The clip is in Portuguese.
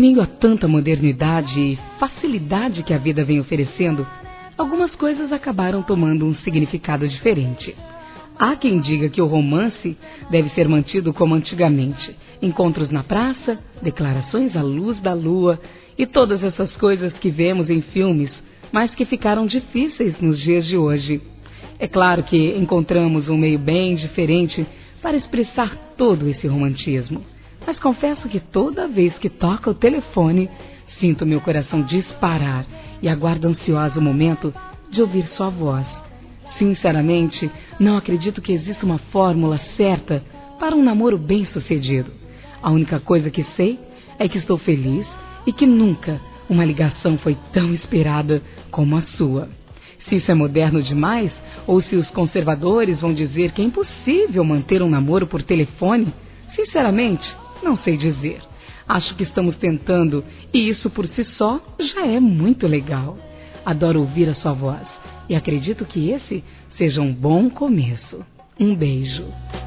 meio a tanta modernidade e facilidade que a vida vem oferecendo, algumas coisas acabaram tomando um significado diferente. Há quem diga que o romance deve ser mantido como antigamente. Encontros na praça, declarações à luz da lua e todas essas coisas que vemos em filmes, mas que ficaram difíceis nos dias de hoje. É claro que encontramos um meio bem diferente para expressar todo esse romantismo. Mas confesso que toda vez que toca o telefone, sinto meu coração disparar e aguardo ansioso o momento de ouvir sua voz. Sinceramente, não acredito que exista uma fórmula certa para um namoro bem-sucedido. A única coisa que sei é que estou feliz e que nunca uma ligação foi tão esperada como a sua. Se isso é moderno demais, ou se os conservadores vão dizer que é impossível manter um namoro por telefone, sinceramente, não sei dizer. Acho que estamos tentando e isso por si só já é muito legal. Adoro ouvir a sua voz e acredito que esse seja um bom começo. Um beijo.